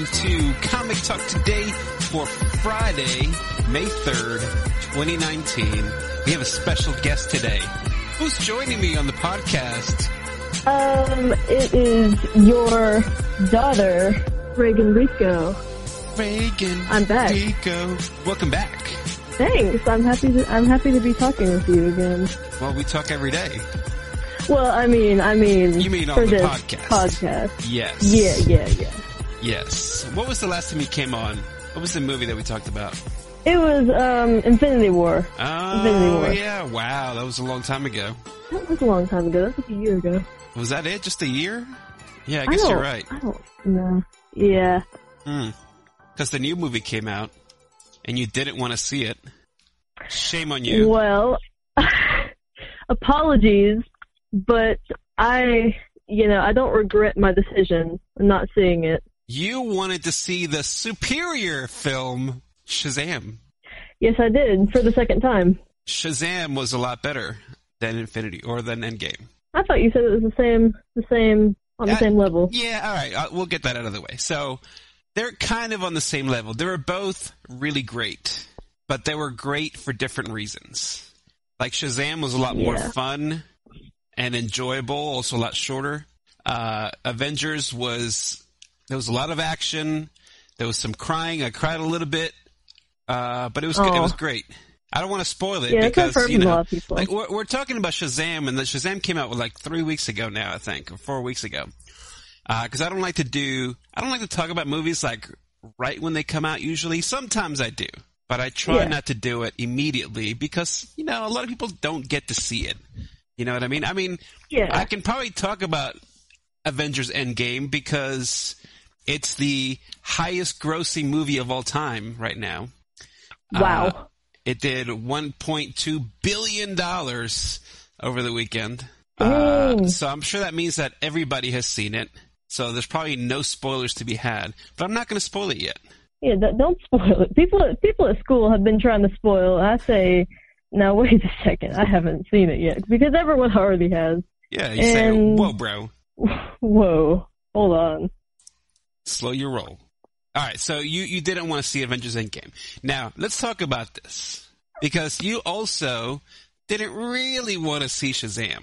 to Comic Talk Today for Friday, May 3rd, 2019. We have a special guest today. Who's joining me on the podcast? It is your daughter, Reagan Rico. Reagan I'm back. Rico. Welcome back. Thanks. I'm happy to be talking with you again. Well, we talk every day. Well, I mean, You mean for on the this podcast? Yes. Yeah. Yes. What was the last time you came on? What was the movie that we talked about? It was, Infinity War. Oh, Infinity War. Yeah. Wow. That was a long time ago. That was a long time ago. That was a year ago. Was that it? Just a year? Yeah, I guess you're right. I don't know. Yeah. Because the new movie came out, and you didn't want to see it. Shame on you. Well, apologies, but I don't regret my decision of not seeing it. You wanted to see the superior film, Shazam. Yes, I did, for the second time. Shazam was a lot better than Infinity, or than Endgame. I thought you said it was the same on the same level. Yeah, alright, we'll get that out of the way. So, they're kind of on the same level. They were both really great, but they were great for different reasons. Like, Shazam was a lot more fun and enjoyable, also a lot shorter. Avengers there was a lot of action. There was some crying. I cried a little bit. But it was good. It was great. I don't want to spoil it because, a lot of people. like we're talking about Shazam, and the Shazam came out like 3 weeks ago now, I think, or 4 weeks ago. Cause I don't like to talk about movies like right when they come out usually. Sometimes I do, but I try not to do it immediately because, a lot of people don't get to see it. You know what I mean? I can probably talk about Avengers Endgame because it's the highest grossing movie of all time right now. Wow. It did $1.2 billion over the weekend. So I'm sure that means that everybody has seen it. So there's probably no spoilers to be had. But I'm not going to spoil it yet. Yeah, don't spoil it. People at school have been trying to spoil. I say, now wait a second. I haven't seen it yet because everyone already has. Yeah, you say, whoa, bro. Whoa. Hold on. Slow your roll. All right, so you didn't want to see Avengers Endgame. Now, let's talk about this. Because you also didn't really want to see Shazam.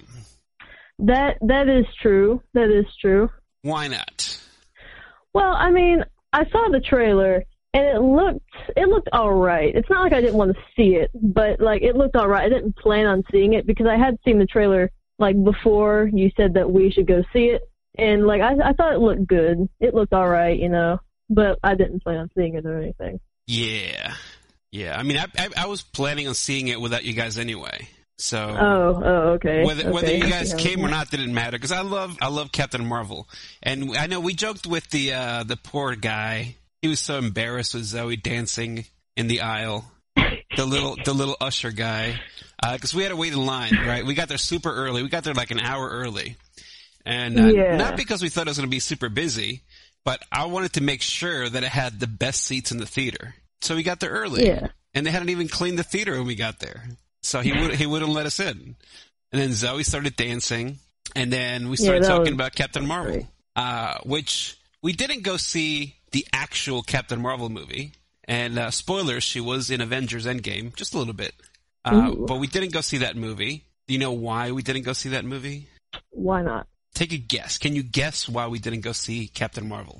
That is true. That is true. Why not? Well, I saw the trailer, and it looked all right. It's not like I didn't want to see it, but, it looked all right. I didn't plan on seeing it because I had seen the trailer, before you said that we should go see it. And, I thought it looked good. It looked all right, but I didn't plan on seeing it or anything. Yeah. Yeah, I was planning on seeing it without you guys anyway. So okay. Whether you guys came or not didn't matter because I love Captain Marvel, and I know we joked with the poor guy. He was so embarrassed with Zoe dancing in the aisle, the little usher guy, because we had to wait in line. Right, we got there super early. We got there like an hour early, and not because we thought it was going to be super busy, but I wanted to make sure that it had the best seats in the theater. So we got there early, and they hadn't even cleaned the theater when we got there. So he wouldn't let us in. And then Zoe started dancing, and then we started talking about Captain Marvel, which we didn't go see the actual Captain Marvel movie. And spoilers, she was in Avengers Endgame, just a little bit. But we didn't go see that movie. Do you know why we didn't go see that movie? Why not? Take a guess. Can you guess why we didn't go see Captain Marvel?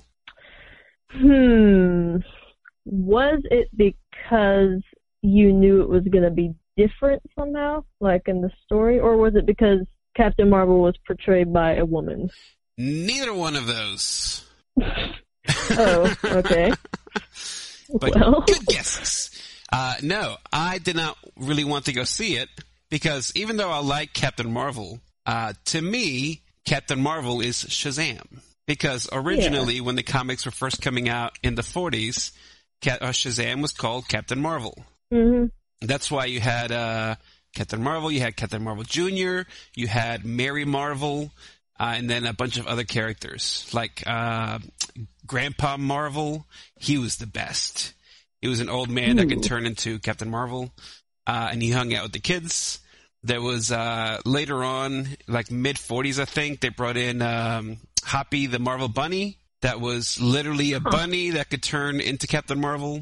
Was it because you knew it was going to be different somehow, like in the story, or was it because Captain Marvel was portrayed by a woman? Neither one of those. Oh, okay. But good guesses. No, I did not really want to go see it because even though I like Captain Marvel, to me, Captain Marvel is Shazam. Because originally, when the comics were first coming out in the 40s, Shazam was called Captain Marvel. Mm-hmm. That's why you had Captain Marvel, you had Captain Marvel Jr., you had Mary Marvel, and then a bunch of other characters. Like Grandpa Marvel, he was the best. He was an old man that could turn into Captain Marvel, and he hung out with the kids. There was later on, like mid-40s, I think, they brought in Hoppy the Marvel Bunny. that was literally a bunny that could turn into Captain Marvel.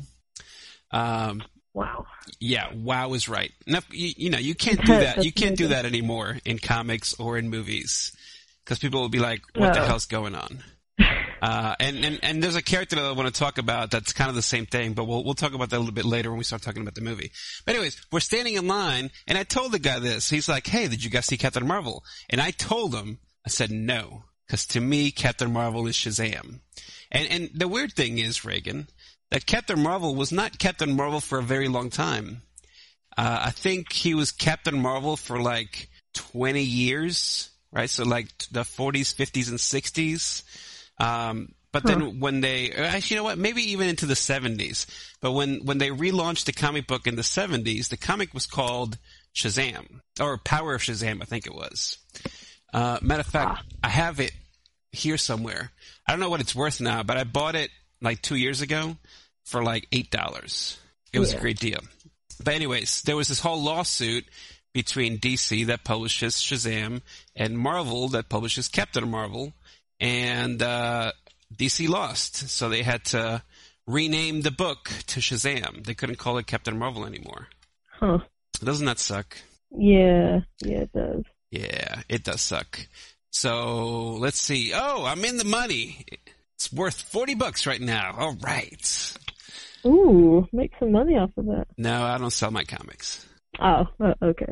Wow. Yeah, wow is right. Now, you can't do that. You can't do that anymore in comics or in movies because people will be like, "What the hell's going on?" And there's a character that I want to talk about that's kind of the same thing, but we'll talk about that a little bit later when we start talking about the movie. But anyways, we're standing in line, and I told the guy this. He's like, "Hey, did you guys see Captain Marvel?" And I told him, I said no, because to me, Captain Marvel is Shazam. And the weird thing is, Reagan, that Captain Marvel was not Captain Marvel for a very long time. I think he was Captain Marvel for like 20 years, right? So like the 40s, 50s, and 60s. But then when actually, you know what? Maybe even into the 70s. But when they relaunched the comic book in the 70s, the comic was called Shazam, or Power of Shazam, I think it was. Matter of fact, I have it here somewhere. I don't know what it's worth now, but I bought it like 2 years ago for like $8. It was a great deal. But anyways, there was this whole lawsuit between DC that publishes Shazam and Marvel that publishes Captain Marvel. And DC lost, so they had to rename the book to Shazam. They couldn't call it Captain Marvel anymore. Huh. Doesn't that suck? Yeah, it does. Yeah, it does suck. So, let's see. Oh, I'm in the money. It's worth $40 right now. All right. Ooh, make some money off of that. No, I don't sell my comics. Oh, okay.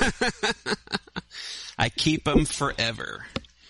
I keep them forever.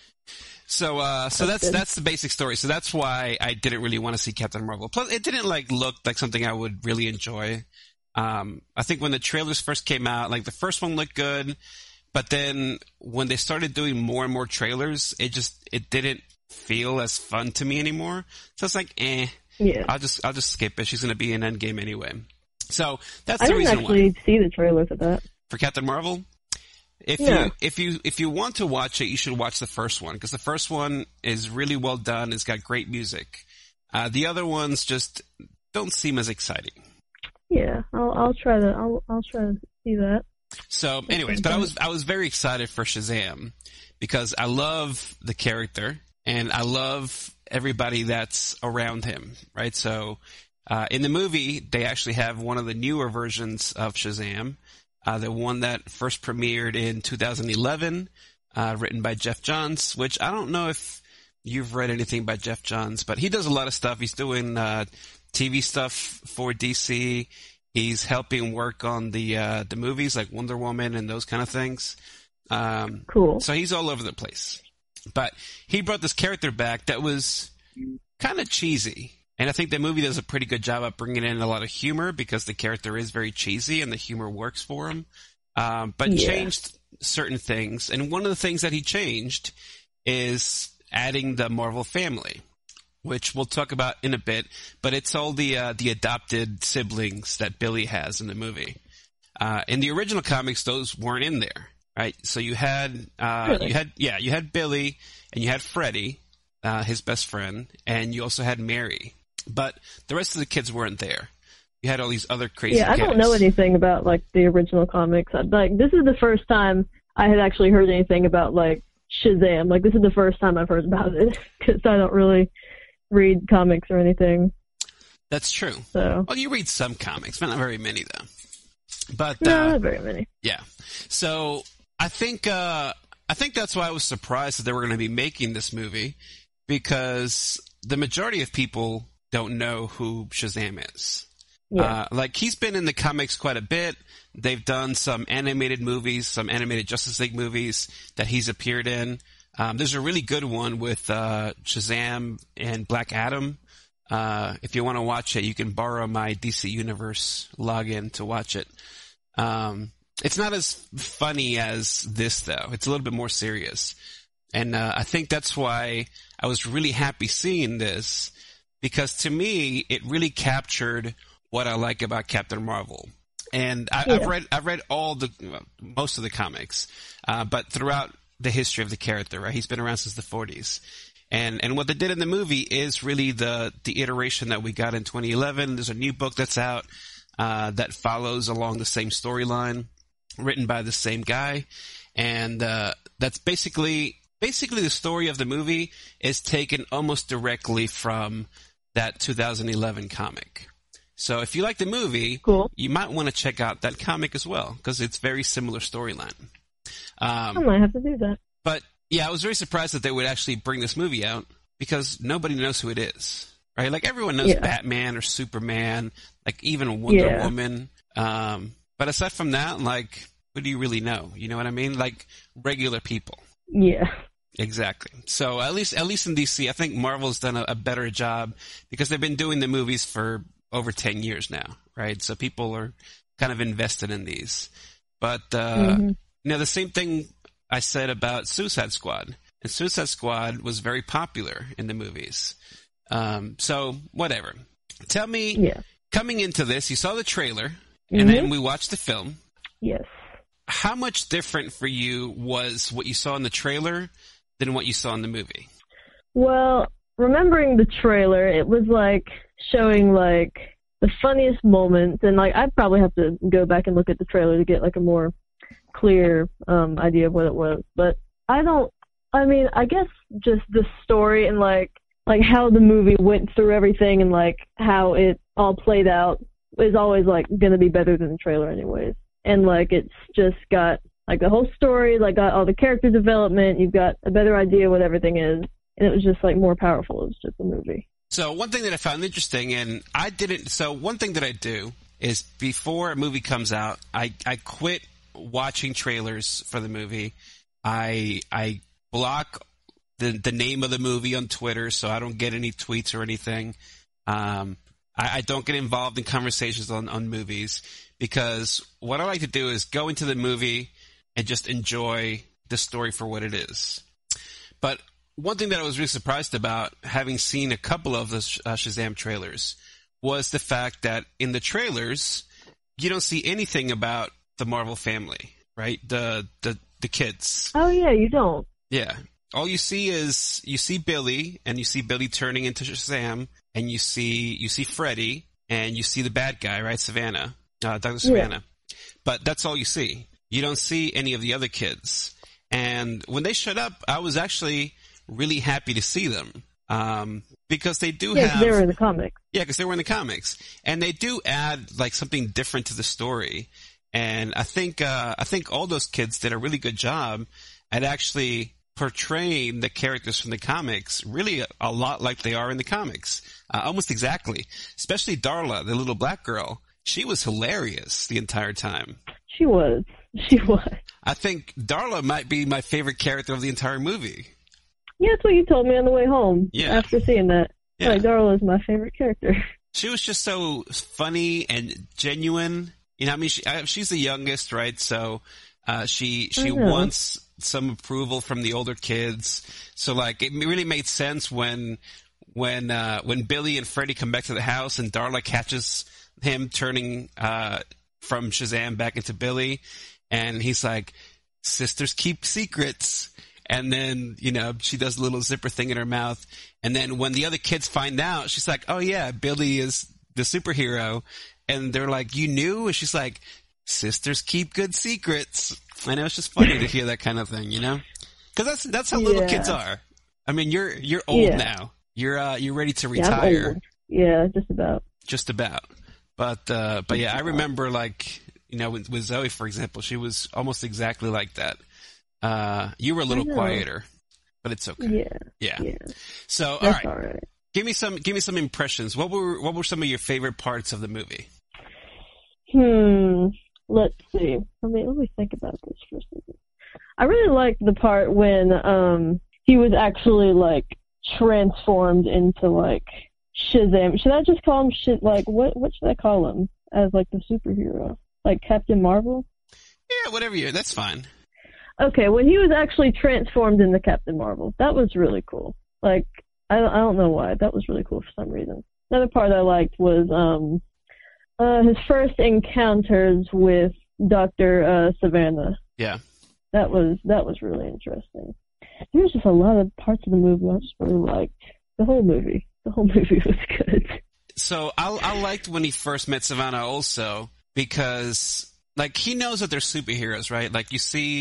So that's the basic story. So that's why I didn't really want to see Captain Marvel. Plus, it didn't look like something I would really enjoy. I think when the trailers first came out, like the first one looked good, but then when they started doing more and more trailers, it didn't feel as fun to me anymore. So it's like, yeah. I'll just skip it. She's going to be in Endgame anyway. So that's the reason why. I didn't actually see the trailer for that. For Captain Marvel? If you want to watch it, you should watch the first one, because the first one is really well done. It's got great music. The other ones just don't seem as exciting. Yeah, I'll try to see that. So, anyways, but I was very excited for Shazam because I love the character and I love everybody that's around him, right? So, in the movie, they actually have one of the newer versions of Shazam. The one that first premiered in 2011, written by Jeff Johns, which I don't know if you've read anything by Jeff Johns, but he does a lot of stuff. He's doing TV stuff for DC. He's helping work on the movies like Wonder Woman and those kind of things. Cool. So he's all over the place. But he brought this character back that was kind of cheesy. And I think the movie does a pretty good job of bringing in a lot of humor because the character is very cheesy and the humor works for him. But changed certain things. And one of the things that he changed is adding the Marvel family, which we'll talk about in a bit. But it's all the adopted siblings that Billy has in the movie. In the original comics, those weren't in there, right? So you had Really? you had Billy and you had Freddie, his best friend, and you also had Mary. But the rest of the kids weren't there. You had all these other crazy kids. I don't know anything about like the original comics. This is the first time I had actually heard anything about like Shazam. Like this is the first time I've heard about it because I don't really read comics or anything. That's true. So. Well, you read some comics, but not very many though. But no, not very many. Yeah. So I think that's why I was surprised that they were going to be making this movie, because the majority of people don't know who Shazam is. Yeah. Like he's been in the comics quite a bit. They've done some animated movies, some animated Justice League movies that he's appeared in. There's a really good one with Shazam and Black Adam. If you want to watch it, you can borrow my DC Universe login to watch it. It's not as funny as this, though. It's a little bit more serious. And I think that's why I was really happy seeing this, because to me, it really captured what I like about Captain Marvel. And I've read most of the comics, but throughout the history of the character, right? He's been around since the 40s. And what they did in the movie is really the iteration that we got in 2011. There's a new book that's out that follows along the same storyline, written by the same guy. And that's basically basically the story of the movie is taken almost directly from that 2011 comic. So if you like the movie, Cool. you might want to check out that comic as well, because it's very similar storyline. I might have to do that. But yeah, I was very surprised that they would actually bring this movie out, because nobody knows who it is, right? Like everyone knows Batman or Superman, like even Wonder Woman. But aside from that, like, who do you really know? You know what I mean? Like regular people. Yeah. Exactly. So at least in DC, I think Marvel's done a better job, because they've been doing the movies for over 10 years now, right? So people are kind of invested in these. But, you know, the same thing I said about Suicide Squad. And Suicide Squad was very popular in the movies. So, whatever. Tell me, coming into this, you saw the trailer, and then we watched the film. Yes. How much different for you was what you saw in the trailer than what you saw in the movie? Well, remembering the trailer, it was like showing like the funniest moments, and like I'd probably have to go back and look at the trailer to get like a more clear idea of what it was. But I guess just the story and like how the movie went through everything and like how it all played out is always like going to be better than the trailer anyways. And like it's just got like the whole story, like got all the character development, you've got a better idea what everything is, and it was just like more powerful. It was just a movie. So one thing that I found interesting, and one thing that I do is before a movie comes out, I quit watching trailers for the movie. I block the name of the movie on Twitter, so I don't get any tweets or anything. I don't get involved in conversations on movies, because what I like to do is go into the movie and just enjoy the story for what it is. But one thing that I was really surprised about, having seen a couple of the Shazam trailers, was the fact that in the trailers, you don't see anything about the Marvel family, right? The kids. Oh yeah, you don't. Yeah. All you see is, you see Billy, and you see Billy turning into Shazam, and you see Freddy, and you see the bad guy, right? Savannah, Dr. Savannah. Yeah. But that's all you see. You don't see any of the other kids. And when they showed up, I was actually really happy to see them. Because they do have... they were in the comics. Yeah, because they were in the comics. And they do add, like, something different to the story. And I think all those kids did a really good job at actually portraying the characters from the comics really a lot like they are in the comics. Almost exactly. Especially Darla, the little black girl. She was hilarious the entire time. She was. I think Darla might be my favorite character of the entire movie. Yeah, that's what you told me on the way home after seeing that. Yeah. Like, Darla is my favorite character. She was just so funny and genuine. You know, I mean, she's the youngest, right? So she wants some approval from the older kids. So, like, it really made sense when Billy and Freddy come back to the house and Darla catches him turning from Shazam back into Billy, and he's like, "Sisters keep secrets." And then, you know, she does a little zipper thing in her mouth. And then when the other kids find out, she's like, "Oh yeah, Billy is the superhero." And they're like, "You knew?" And she's like, "Sisters keep good secrets." I know, it's just funny to hear that kind of thing, you know? Because that's how little kids are. I mean, you're old now. You're ready to retire. Yeah, just about. But yeah, I remember, like, you know, with Zoe, for example, she was almost exactly like that. You were a little quieter, but it's okay. Yeah. So, all right. Give me some impressions. What were some of your favorite parts of the movie? Let's see. Let me think about this for a second. I really liked the part when he was actually like transformed into like Shazam. Should I just call him like what should I call him as like the superhero? Like Captain Marvel? Yeah, whatever that's fine. Okay, when he was actually transformed into Captain Marvel, that was really cool. Like, I don't know why, that was really cool for some reason. Another part I liked was his first encounters with Dr. Savannah. Yeah. That was really interesting. There was just a lot of parts of the movie I just really liked. The whole movie was good. So I liked when he first met Savannah also, because like he knows that they're superheroes, right? Like you see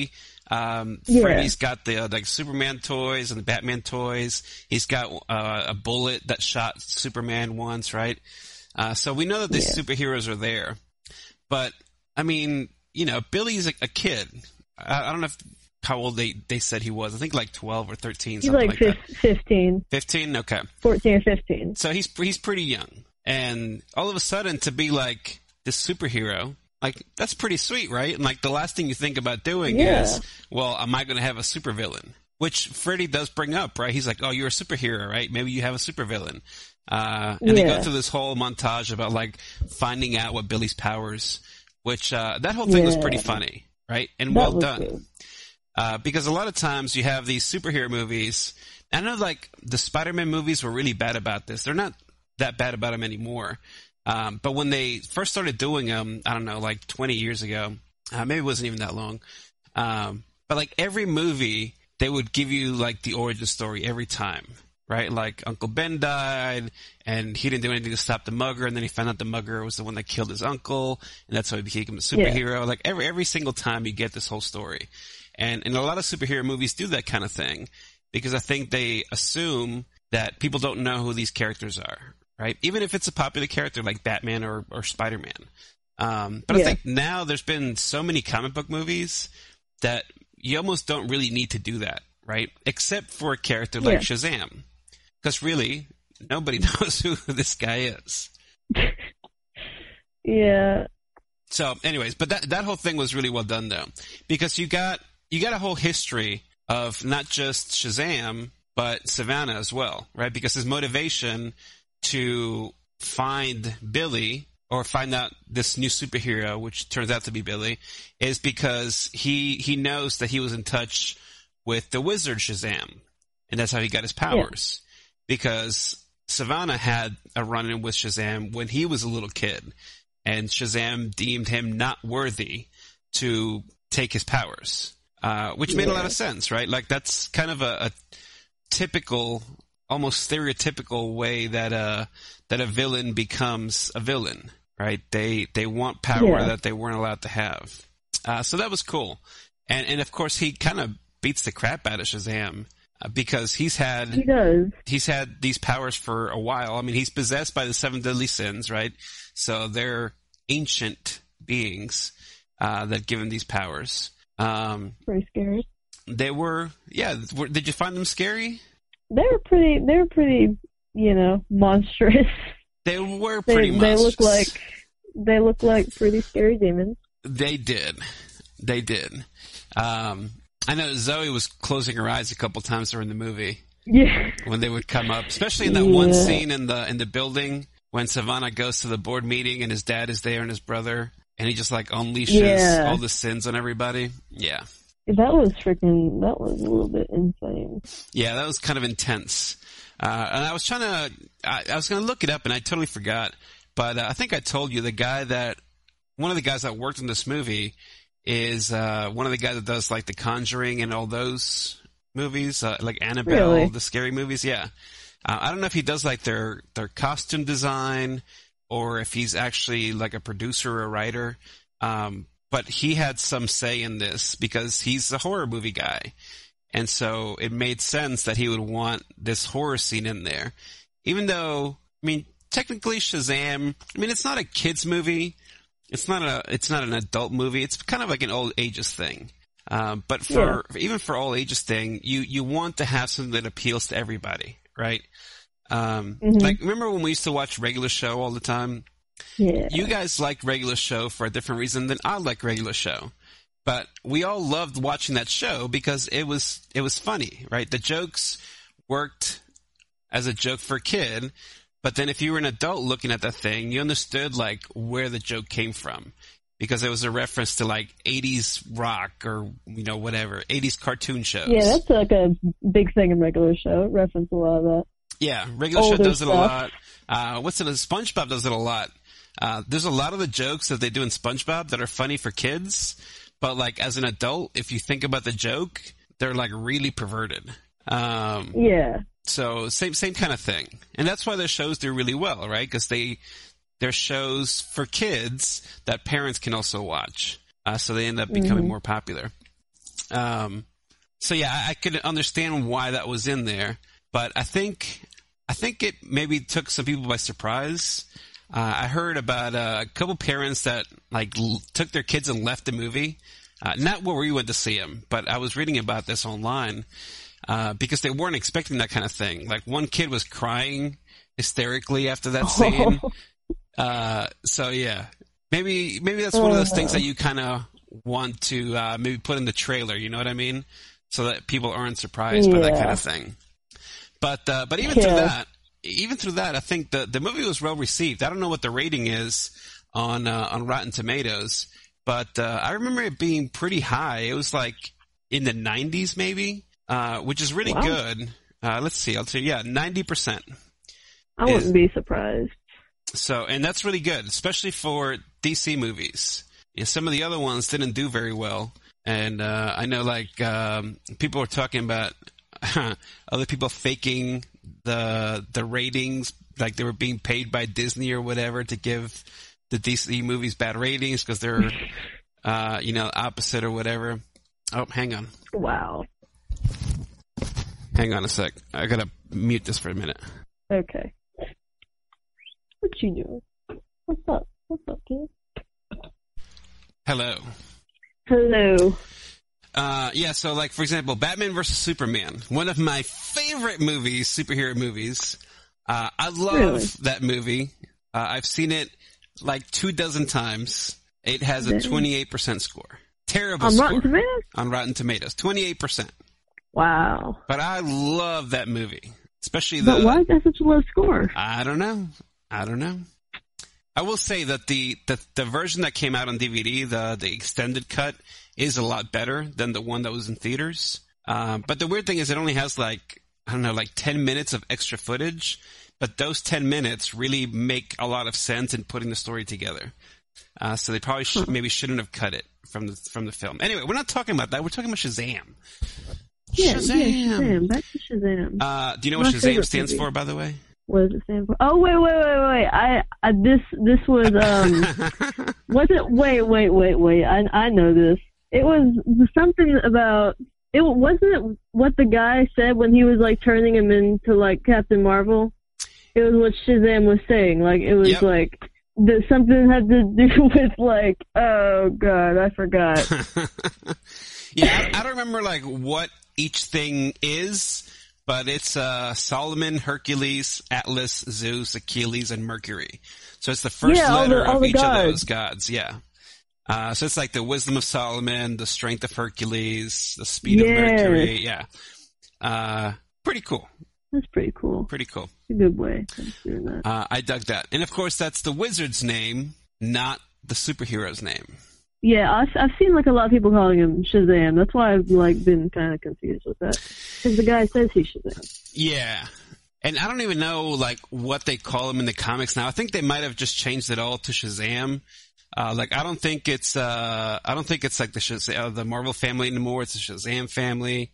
Freddy's got the like Superman toys and the Batman toys. He's got a bullet that shot Superman once, right? So we know that these superheroes are there. But, I mean, you know, Billy's a kid. I don't know how old they said he was. I think like 12 or 13, something like that. 15. 15? Okay. 14 or 15. So he's pretty young. And all of a sudden to be like this superhero, like, that's pretty sweet, right? And like the last thing you think about doing is, well, am I going to have a supervillain? Which Freddy does bring up, right? He's like, oh, you're a superhero, right? Maybe you have a supervillain. And they go through this whole montage about like finding out what Billy's powers, which that whole thing was pretty funny, right? And well done. Because a lot of times you have these superhero movies. I know like the Spider-Man movies were really bad about this. They're not that bad about them anymore. But when they first started doing them, I don't know, like 20 years ago, maybe it wasn't even that long. But like every movie, they would give you like the origin story every time, right? Like Uncle Ben died and he didn't do anything to stop the mugger. And then he found out the mugger was the one that killed his uncle. And that's how he became a superhero. Like every single time you get this whole story. And a lot of superhero movies do that kind of thing because I think they assume that people don't know who these characters are. Right? Even if it's a popular character like Batman or Spider-Man. But I think now there's been so many comic book movies that you almost don't really need to do that, right? Except for a character like Shazam. Because really, nobody knows who this guy is. So anyways, but that whole thing was really well done though. Because you got a whole history of not just Shazam, but Savannah as well, right? Because his motivation to find Billy or find out this new superhero, which turns out to be Billy, is because he knows that he was in touch with the wizard Shazam. And that's how he got his powers. Because Savannah had a run-in with Shazam when he was a little kid. And Shazam deemed him not worthy to take his powers. Which made a lot of sense, right? Like that's kind of a typical, almost stereotypical way that a villain becomes a villain, right? They want power that they weren't allowed to have. So that was cool. And of course he kind of beats the crap out of Shazam because he's had these powers for a while. I mean, he's possessed by the 7 deadly sins, right? So they're ancient beings that give him these powers. Pretty scary. They were, did you find them scary? They were pretty, you know, monstrous. They were pretty monstrous. They look like pretty scary demons. They did. I know Zoe was closing her eyes a couple times during the movie. Yeah. When they would come up, especially in that one scene in the building when Savannah goes to the board meeting and his dad is there and his brother, and he just like unleashes all the sins on everybody. Yeah. That was a little bit insane. Yeah, that was kind of intense. And I was I was going to look it up and I totally forgot. But I think I told you one of the guys that worked in this movie is one of the guys that does like The Conjuring and all those movies, like Annabelle, the scary movies. Yeah. I don't know if he does like their costume design or if he's actually like a producer or a writer. But he had some say in this because he's a horror movie guy. And so it made sense that he would want this horror scene in there. Even though, I mean, technically Shazam, I mean, it's not a kid's movie. It's not an adult movie. It's kind of like an old ages thing. But even for all ages thing, you want to have something that appeals to everybody, right? Like, remember when we used to watch Regular Show all the time? Yeah. You guys liked Regular Show for a different reason than I like Regular Show. But we all loved watching that show because it was funny, right? The jokes worked as a joke for a kid, but then if you were an adult looking at that thing, you understood like where the joke came from. Because it was a reference to like 80s rock or, you know, whatever, 80s cartoon shows. Yeah, that's like a big thing in Regular Show. It referenced a lot of that. Yeah, Regular Show does it a lot. SpongeBob does it a lot. There's a lot of the jokes that they do in SpongeBob that are funny for kids, but like as an adult, if you think about the joke, they're like really perverted. So same kind of thing. And that's why their shows do really well, right? Because they're shows for kids that parents can also watch. So they end up becoming more popular. So yeah, I could understand why that was in there, but I think it maybe took some people by surprise. I heard about a couple parents that like took their kids and left the movie. Not where we went to see them, but I was reading about this online, because they weren't expecting that kind of thing. Like one kid was crying hysterically after that scene. So yeah, maybe that's one of those things that you kind of want to, maybe put in the trailer, you know what I mean? So that people aren't surprised by that kind of thing. But even through that, I think the movie was well received. I don't know what the rating is on Rotten Tomatoes, but I remember it being pretty high. It was like in the 90s maybe, which is really good. Let's see, I'll tell you, 90%. I wouldn't be surprised. So, and that's really good, especially for DC movies. Yeah, some of the other ones didn't do very well. And I know like people were talking about other people faking the ratings, like they were being paid by Disney or whatever to give the DC movies bad ratings because they're, opposite or whatever. Oh, hang on. Wow. Hang on a sec. I gotta mute this for a minute. Okay. What you doing? What's up? What's up, kid? Hello. Hello. So like, for example, Batman vs. Superman, one of my favorite movies, superhero movies. I love that movie. I've seen it like 24 times. It has a 28% score. Terrible score. On Rotten Tomatoes? On Rotten Tomatoes. 28%. Wow. But I love that movie. Especially But why is that such a low score? I don't know. I will say that the version that came out on DVD, the extended cut, is a lot better than the one that was in theaters. But the weird thing is it only has like 10 minutes of extra footage, but those 10 minutes really make a lot of sense in putting the story together. So they probably maybe shouldn't have cut it from the film. Anyway, we're not talking about that. We're talking about Shazam. Yeah, Shazam. Back to Shazam. Do you know what Shazam stands for, by the way? What does it stand for? Oh, wait. This was, was it, wait. I know this. It was something about, wasn't it what the guy said when he was like turning him into like Captain Marvel? It was what Shazam was saying. Like, it was like, something had to do with like, oh god, I forgot. Yeah, I don't remember like what each thing is, but it's Solomon, Hercules, Atlas, Zeus, Achilles, and Mercury. So it's the first letter of each of those gods. Yeah. So it's like the wisdom of Solomon, the strength of Hercules, the speed of Mercury. Yeah. Pretty cool. That's pretty cool. Pretty cool. It's a good way of doing that. I dug that. And of course, that's the wizard's name, not the superhero's name. Yeah, I've seen like a lot of people calling him Shazam. That's why I've like been kind of confused with that. Because the guy says he's Shazam. Yeah. And I don't even know like what they call him in the comics now. I think they might have just changed it all to Shazam. Like I don't think it's like the Marvel family anymore. It's the Shazam family.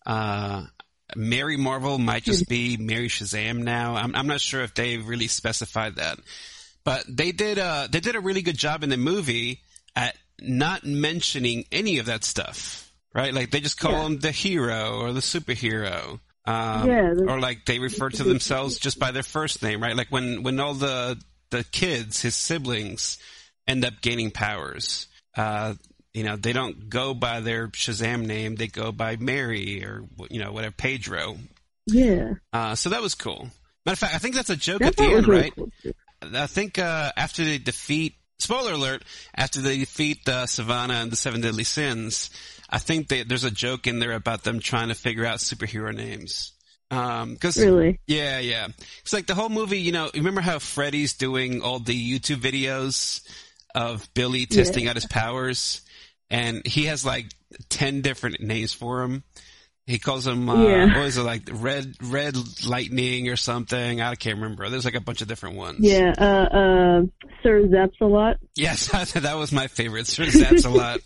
Mary Marvel might just be Mary Shazam now. I'm not sure if they really specified that, but they did a really good job in the movie at not mentioning any of that stuff, right? Like they just call him the hero or the superhero, or like they refer to themselves just by their first name, right? Like when all the kids, his siblings, end up gaining powers. They don't go by their Shazam name. They go by Mary or, whatever, Pedro. Yeah. So that was cool. Matter of fact, I think that's a joke at the end, right? Cool. I think after they defeat, spoiler alert, after they defeat Savannah and the Seven Deadly Sins, I think there's a joke in there about them trying to figure out superhero names. Really? Yeah. It's like the whole movie, you remember how Freddy's doing all the YouTube videos of Billy testing out his powers? And he has like 10 different names for him. He calls them, what is it, like red lightning or something? I can't remember. There's like a bunch of different ones. Yeah, Sir Zaps-a-Lot. Yes, that was my favorite, Sir Zaps-a-Lot.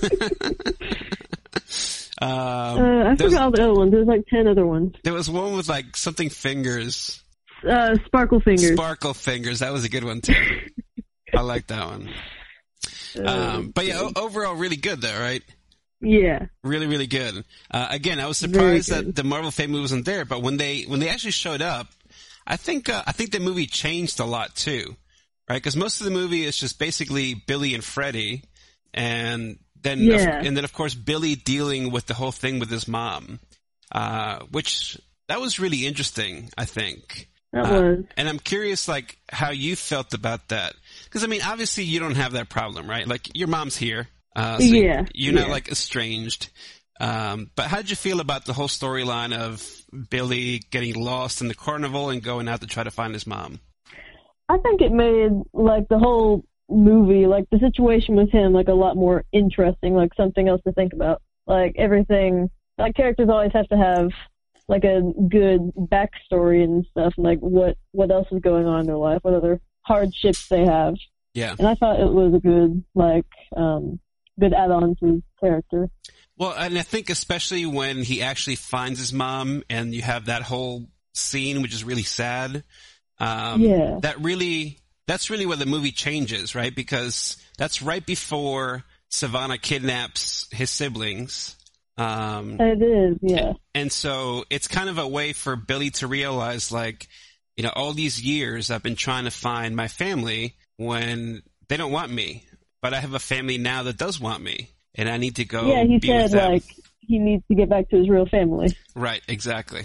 I forgot all the other ones. There's like 10 other ones. There was one with like something fingers. Sparkle Fingers. Sparkle Fingers. That was a good one too. I like that one. But yeah, overall really good though, right? Yeah. Really, really good. Again, I was surprised that the Marvel family wasn't there, but when they actually showed up, I think the movie changed a lot too, right? Because most of the movie is just basically Billy and Freddy, and then of course Billy dealing with the whole thing with his mom, which that was really interesting, I think. That was. And I'm curious, like, how you felt about that. Because, I mean, obviously you don't have that problem, right? Like, your mom's here. So you're not, like, estranged. But how did you feel about the whole storyline of Billy getting lost in the carnival and going out to try to find his mom? I think it made, like, the whole movie, like, the situation with him, like, a lot more interesting, like, something else to think about. Like, everything, like, characters always have to have, like, a good backstory and stuff, and, like, what else is going on in their life, what other hardships they have. Yeah. And I thought it was a good, like, good add-on to his character. Well, and I think especially when he actually finds his mom and you have that whole scene, which is really sad. That's really where the movie changes, right? Because that's right before Savannah kidnaps his siblings. It is, yeah. And so it's kind of a way for Billy to realize, like, you know, all these years I've been trying to find my family when they don't want me. But I have a family now that does want me, and I need to go he be said, with them. like, he needs to get back to his real family. Right, exactly.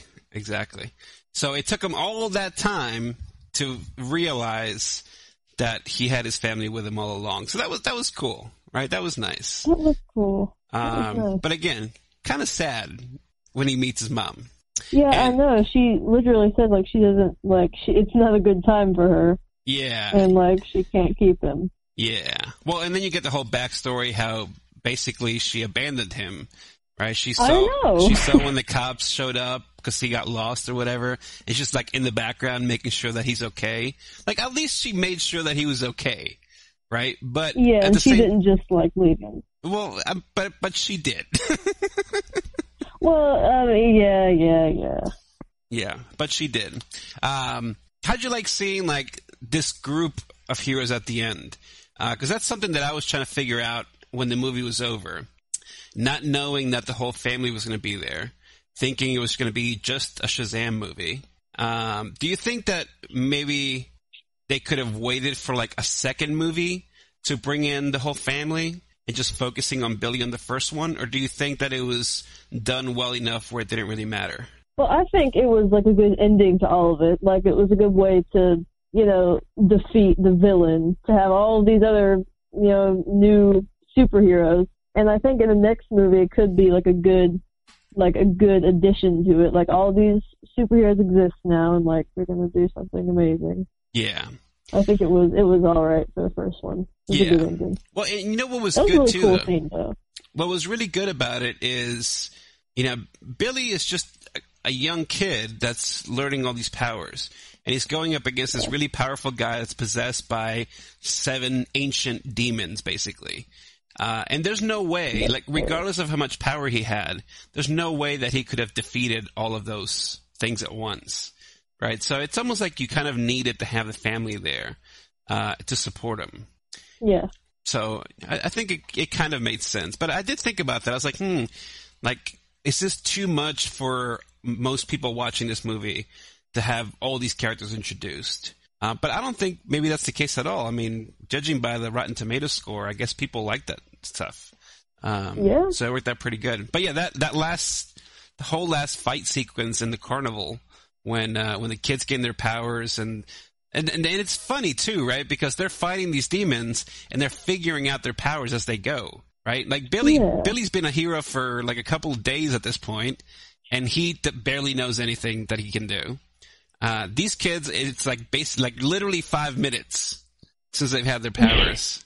So it took him all that time to realize that he had his family with him all along. So that was cool, right? That was nice. That was cool. Nice. But again, kind of sad when he meets his mom. Yeah, I know. She literally said, like, she doesn't, like, it's not a good time for her. Yeah. And, like, she can't keep him. Yeah. Well, and then you get the whole backstory how basically she abandoned him, right? She saw when the cops showed up because he got lost or whatever. It's just like in the background making sure that he's okay. Like, at least she made sure that he was okay, right? But yeah, and she didn't just, like, leave him. Well, but she did. Well, yeah. Yeah, but she did. How'd you like seeing, like, this group of heroes at the end? Because that's something that I was trying to figure out when the movie was over. Not knowing that the whole family was going to be there. Thinking it was going to be just a Shazam movie. Do you think that maybe they could have waited for, like, a second movie to bring in the whole family and just focusing on Billy on the first one? Or do you think that it was done well enough where it didn't really matter? Well, I think it was, like, a good ending to all of it. Like, it was a good way to, you know, defeat the villain, to have all of these other, you know, new superheroes. And I think in the next movie it could be, like, a good addition to it. Like, all these superheroes exist now, and, like, we're going to do something amazing. Yeah. I think it was all right for the first one. It was a good ending. Well, and you know what was that good was a really too, cool scene, though. What was really good about it is, you know, Billy is just a young kid that's learning all these powers. And he's going up against this really powerful guy that's possessed by 7 ancient demons, basically. And there's no way, like, regardless of how much power he had, there's no way that he could have defeated all of those things at once. Right? So it's almost like you kind of needed to have the family there to support him. Yeah. So I think it kind of made sense. But I did think about that. I was like, like, is this too much for most people watching this movie to have all these characters introduced? But I don't think maybe that's the case at all. I mean, judging by the Rotten Tomatoes score, I guess people like that stuff. So it worked out pretty good. But yeah, the whole last fight sequence in the carnival when the kids gain their powers and it's funny too, right? Because they're fighting these demons and they're figuring out their powers as they go, right? Like Billy's been a hero for like a couple of days at this point, and he barely knows anything that he can do. These kids, it's like basically like literally 5 minutes since they've had their powers,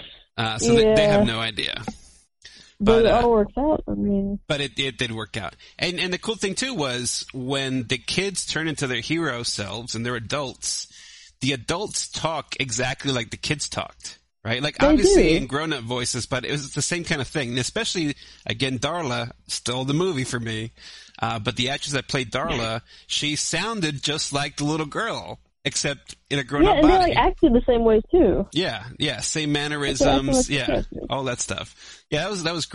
so they have no idea. But it all works out. I mean, but it did work out, and the cool thing too was when the kids turn into their hero selves and they're adults, the adults talk exactly like the kids talked, right? Like obviously in grown-up voices, but it was the same kind of thing. And especially again, Darla stole the movie for me, but the actress that played Darla, she sounded just like the little girl, except in a grown-up body. Yeah, and they like acted the same way too. Yeah, same mannerisms, all that stuff. Yeah, that was great.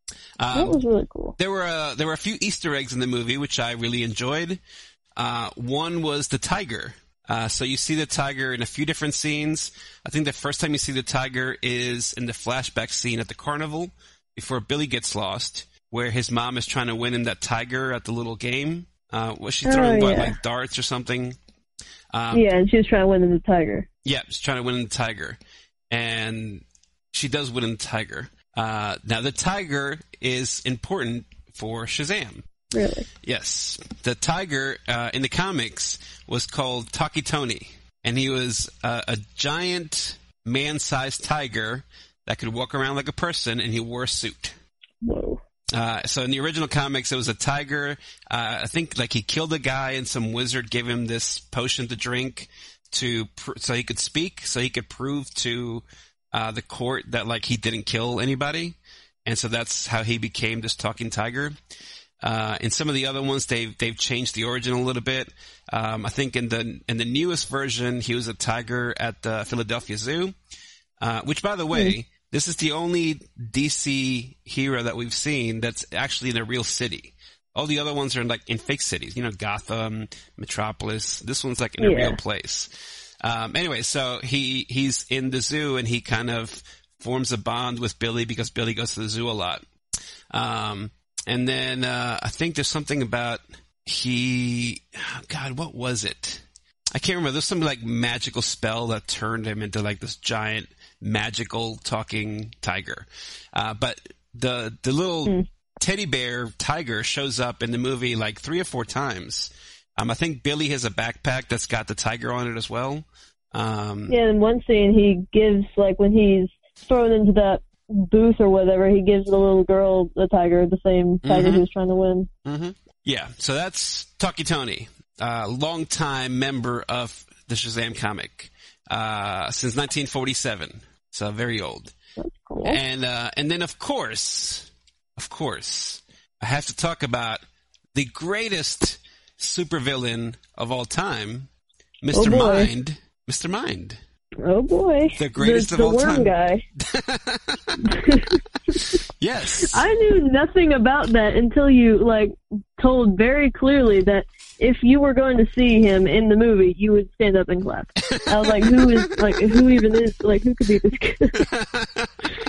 That was really cool. There were a few Easter eggs in the movie which I really enjoyed. One was the tiger. So you see the tiger in a few different scenes. I think the first time you see the tiger is in the flashback scene at the carnival before Billy gets lost, where his mom is trying to win him that tiger at the little game. Was she throwing like darts or something? Yeah, and she was trying to win him the tiger. Yeah, she's trying to win the tiger. And she does win the tiger. Now, the tiger is important for Shazam. Really? Yes. The tiger in the comics was called Talkie Tony. And he was a giant man-sized tiger that could walk around like a person, and he wore a suit. Whoa. So in the original comics, it was a tiger. I think like he killed a guy, and some wizard gave him this potion to drink so he could speak, so he could prove to the court that like he didn't kill anybody. And so that's how he became this talking tiger. In some of the other ones, they've changed the origin a little bit. I think in the newest version, he was a tiger at the Philadelphia Zoo, which, by the way, this is the only DC hero that we've seen that's actually in a real city. All the other ones are in fake cities, Gotham, Metropolis. This one's like in a real place. Anyway, so he's in the zoo, and he kind of forms a bond with Billy because Billy goes to the zoo a lot. And then I think there's something about what was it? I can't remember. There's some like magical spell that turned him into like this giant magical talking tiger. But the little teddy bear tiger shows up in the movie like 3 or 4 times. I think Billy has a backpack that's got the tiger on it as well. In one scene he gives, like when he's thrown into that booth or whatever, he gives the little girl the tiger, the same tiger he was trying to win. Mm-hmm. Yeah, so that's Talkie Tony, longtime member of the Shazam comic, since 1947, so very old. That's cool. And then of course, I have to talk about the greatest supervillain of all time, Mr. Mind. Mr. Mind. Oh boy. The greatest of all time. The worm guy. Yes. I knew nothing about that until you told very clearly that if you were going to see him in the movie, you would stand up and clap. I was like, who could be this kid?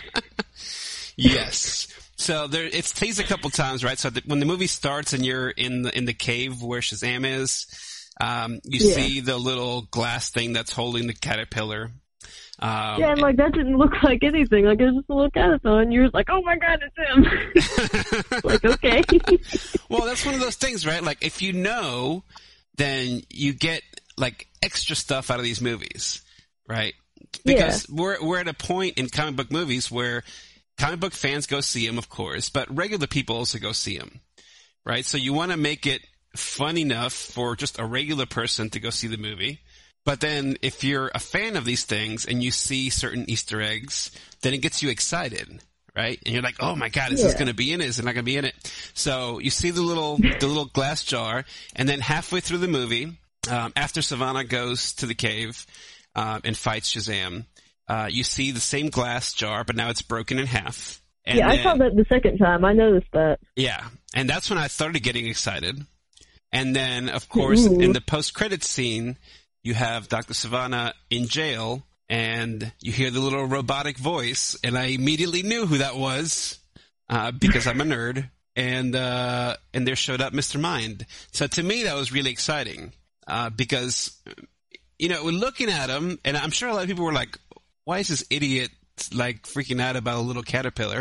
Yes. So it's teased a couple times, right? So when the movie starts and you're in the cave where Shazam is, you see the little glass thing that's holding the caterpillar. And that didn't look like anything. Like, it was just a little caterpillar, and you're like, oh my god, it's him. Okay. Well, that's one of those things, right? Like, if you know, then you get, extra stuff out of these movies, right? Because we're at a point in comic book movies where comic book fans go see them, of course, but regular people also go see them, right? So you want to make it fun enough for just a regular person to go see the movie. But then if you're a fan of these things and you see certain Easter eggs, then it gets you excited, right? And you're like, oh my god, is this going to be in it? Is it not going to be in it? So you see the little glass jar, and then halfway through the movie, after Savannah goes to the cave and fights Shazam, you see the same glass jar, but now it's broken in half. And I saw that the second time. I noticed that. Yeah, and that's when I started getting excited. And then, of course, in the post-credits scene, you have Dr. Savannah in jail, and you hear the little robotic voice, and I immediately knew who that was, because I'm a nerd, and there showed up Mr. Mind. So to me, that was really exciting, because, we're looking at him, and I'm sure a lot of people were like, why is this idiot, freaking out about a little caterpillar?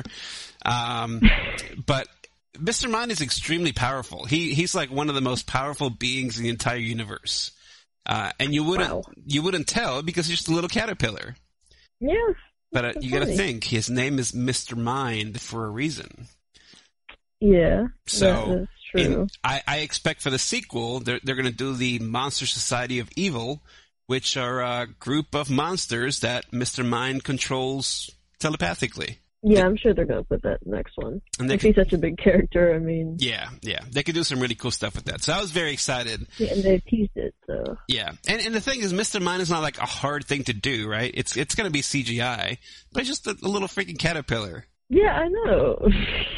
But Mr. Mind is extremely powerful. He's like one of the most powerful beings in the entire universe. And you wouldn't tell because he's just a little caterpillar. Yeah. But you got to think his name is Mr. Mind for a reason. Yeah. So that is true. I expect for the sequel they're going to do the Monster Society of Evil, which are a group of monsters that Mr. Mind controls telepathically. Yeah, I'm sure they're going to put that next one. And he's such a big character, I mean... Yeah. They could do some really cool stuff with that. So I was very excited. Yeah, and they teased it, so... Yeah. And the thing is, Mr. Mind is not like a hard thing to do, right? It's going to be CGI, but it's just a little freaking caterpillar. Yeah, I know.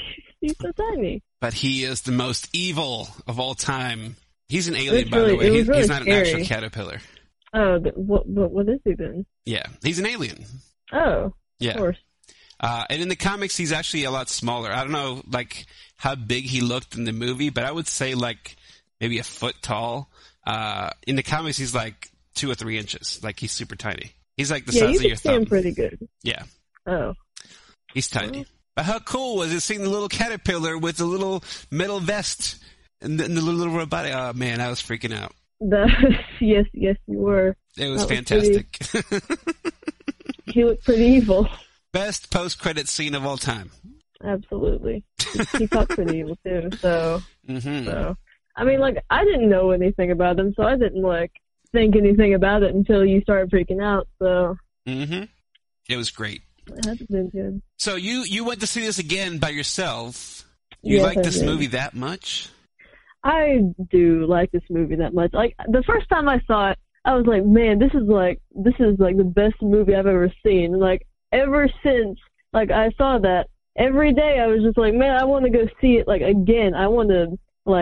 He's so tiny. But he is the most evil of all time. He's an alien, by really, the way. it was really He's not scary. an actual caterpillar. Oh, what is he then? Yeah, he's an alien. Oh, Yeah. of course. And in the comics, he's actually a lot smaller. I don't know, like, how big he looked in the movie, but I would say, like, maybe a foot tall. In the comics, he's like 2 or 3 inches. Like, he's super tiny. He's like the Yeah, size you of your can see him thumb. pretty good. Yeah, Oh. he's tiny. But how cool was it seeing the little caterpillar with the little metal vest and the little robotic? Oh, man, I was freaking out. Yes, you were. It was That was fantastic. He looked pretty evil. Best post-credit scene of all time. Absolutely. He felt pretty evil too. So, Mm-hmm. I mean, like, I didn't know anything about him, so I didn't like think anything about it until you started freaking out. So, Mm-hmm. It was great. it had to been good. So you went to see this again by yourself. You Yes, like I this did. movie that much? I do like this movie that much. Like, the first time I saw it, I was like, man, this is like the best movie I've ever seen. Like, ever since, like, I saw that, every day I was just like, man, I want to go see it, like, again. I want to,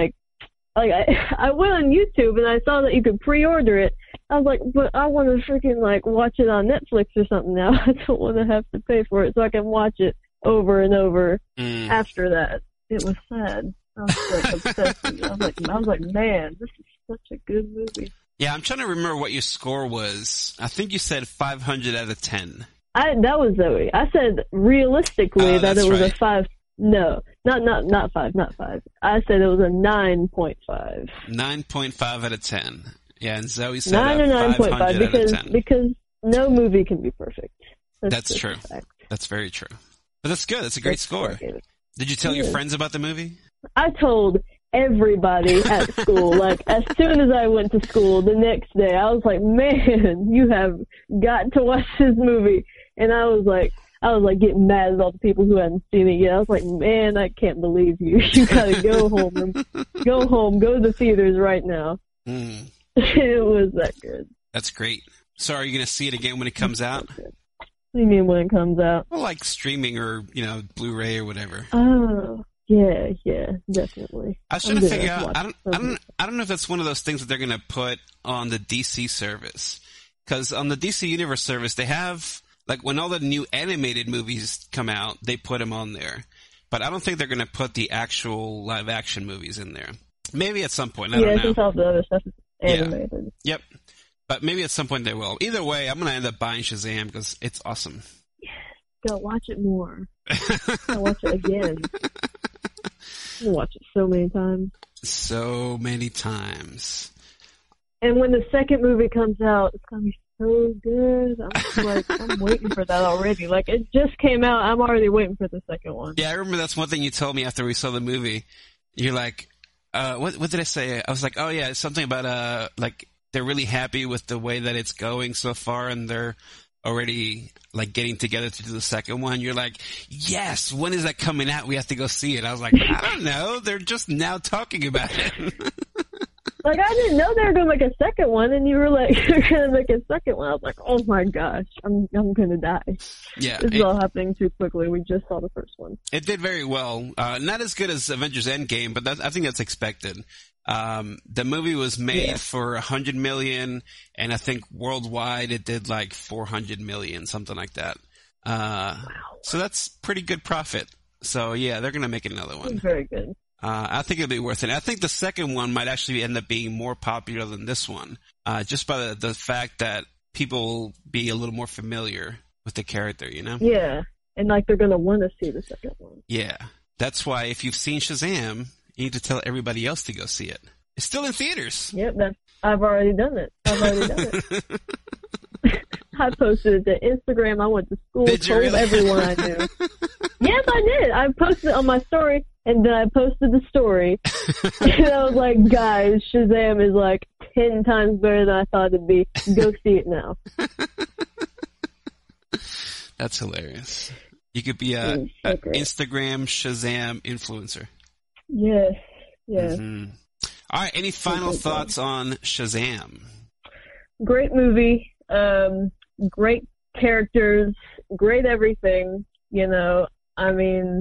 I went on YouTube and I saw that you could pre-order it. I was like, but I want to freaking, like, watch it on Netflix or something now. I don't want to have to pay for it so I can watch it over and over after that. It was sad. I was like obsessed with it. I was like, man, this is such a good movie. Yeah, I'm trying to remember what your score was. I think you said 500 out of 10. That was Zoe. I said realistically Oh, that that's it was right. a 5. No, not 5, not 5. I said it was a 9.5. 9.5 out of 10. Yeah, and Zoe said 9 or 9.5 500 out of 10. because no movie can be perfect. That's just true. a fact. That's very true. But that's good. That's a great That's score. what I gave it. Did you tell your Yeah. friends about the movie? I told everybody at school, like, as soon as I went to school the next day, I was like, man, you have got to watch this movie. And I was like getting mad at all the people who hadn't seen it yet. I was like, man, I can't believe you. You gotta go home go to the theaters right now. Mm, It was that good. that's great. So are you going to see it again when it comes out? What do you mean when it comes out? Well, like streaming or, Blu-ray or whatever. Oh, yeah, definitely. I was trying I'm to gonna figure out. watch I don't know if that's one of those things that they're going to put on the DC service, because on the DC Universe service they have, like, when all the new animated movies come out, they put them on there. But I don't think they're going to put the actual live action movies in there. Maybe at some point. I don't know. Since all the other stuff is Yeah. animated. Yep. But maybe at some point they will. Either way, I'm going to end up buying Shazam because it's awesome. Go watch it more. I'll watch it again. I'll watch it so many times. So many times. And when the second movie comes out, it's gonna be so good. I'm waiting for that already. Like, it just came out. I'm already waiting for the second one. Yeah, I remember that's one thing you told me after we saw the movie. You're like, what did I say? I was like, oh yeah, it's something about, like, they're really happy with the way that it's going so far and they're already, like, getting together to do the second one. You're like, yes, when is that coming out? We have to go see it. I was like, I don't know. They're just now talking about it. Like, I didn't know they were gonna make a second one, and you were like, you're gonna make a second one. I was like, oh my gosh, I'm gonna die. Yeah. This is all happening too quickly. We just saw the first one. It did very well. Not as good as Avengers Endgame, but I think that's expected. The movie was made for $100 million, and I think worldwide it did like $400 million, something like that. Wow. So that's pretty good profit. So yeah, they're gonna make another one. Very good. I think it'll be worth it. I think the second one might actually end up being more popular than this one, just by the fact that people will be a little more familiar with the character, you know? Yeah, and like they're gonna want to see the second one. Yeah. That's why if you've seen Shazam, you need to tell everybody else to go see it. It's still in theaters. Yep, I've already done it. I posted it to Instagram. I went to school, Did you told really? everyone I knew. Yes, I did. I posted it on my story, and then I posted the story. And I was like, guys, Shazam is like 10 times better than I thought it'd be. Go see it now. That's hilarious. You could be So a great. Instagram Shazam influencer. Yes. Mhm. All right. Any final good thoughts on Shazam? Great movie. Great characters. Great everything. You know, I mean,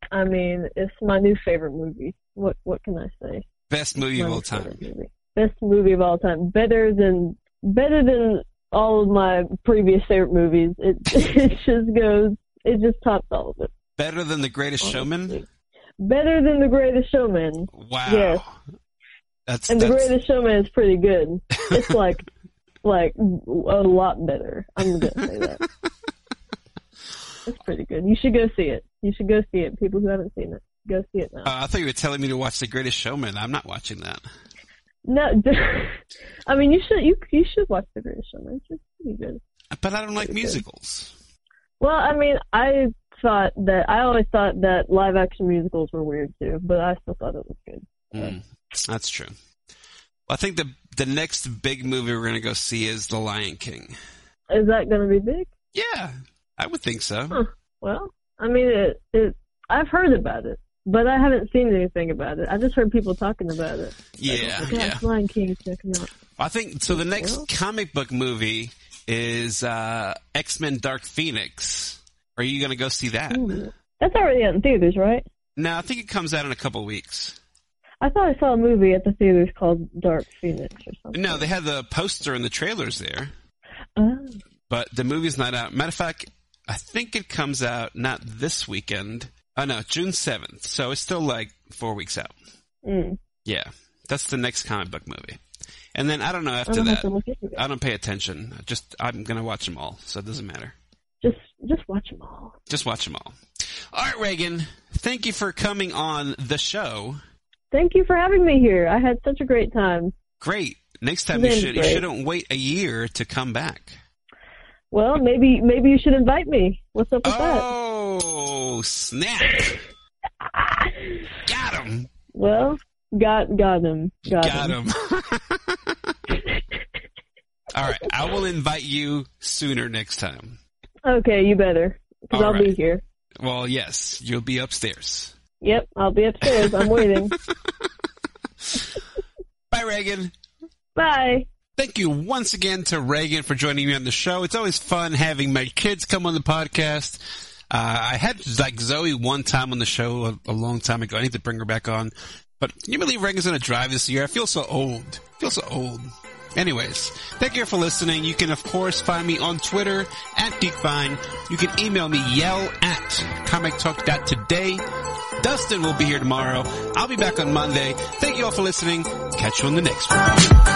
I mean, it's my new favorite movie. What can I say? Best movie of all time. Best movie of all time. Better than all of my previous favorite movies. It just tops all of it. Better than The Greatest Showman? Better than The Greatest Showman. Wow. Yes. The Greatest Showman is pretty good. It's like a lot better. I'm gonna say that. It's pretty good. You should go see it. People who haven't seen it, go see it now. I thought you were telling me to watch The Greatest Showman. I'm not watching that. No, I mean you should watch The Greatest Showman. It's pretty good. But I don't like musicals. Well, I mean, I always thought that live action musicals were weird too, but I still thought it was good. That's true. Well, I think the next big movie we're going to go see is The Lion King. Is that going to be big? Yeah, I would think so. Huh. Well, I mean, I've heard about it, but I haven't seen anything about it. I just heard people talking about it. Yeah. Lion King is checking out. I think so. The next comic book movie is X-Men: Dark Phoenix. Are you going to go see that? Ooh. That's already out in theaters, right? No, I think it comes out in a couple weeks. I thought I saw a movie at the theaters called Dark Phoenix or something. No, they had the poster and the trailers there. Oh. But the movie's not out. Matter of fact, I think it comes out not this weekend. Oh, no, June 7th. So it's still like 4 weeks out. Yeah, that's the next comic book movie. And then I don't know after that. I don't pay attention. I'm going to watch them all, so it doesn't matter. Just watch them all. Just watch them all. All right, Reagan, thank you for coming on the show. Thank you for having me here. I had such a great time. Great. Next time you shouldn't wait a year to come back. Well, maybe you should invite me. What's up with that? Oh, snap. Got him. Well, got him. Got him. All right. I will invite you sooner next time. Okay, you better. Because I'll be here. Well, yes. You'll be upstairs. Yep, I'll be upstairs. I'm waiting. Bye, Reagan. Bye. Thank you once again to Reagan for joining me on the show. It's always fun having my kids come on the podcast. I had Zoe one time on the show a long time ago. I need to bring her back on. But can you believe Reagan's going to drive this year? I feel so old. Anyways, thank you for listening. You can, of course, find me on Twitter @GeekVine. You can email me, yell@comictalk.today. Dustin will be here tomorrow. I'll be back on Monday. Thank you all for listening. Catch you on the next one.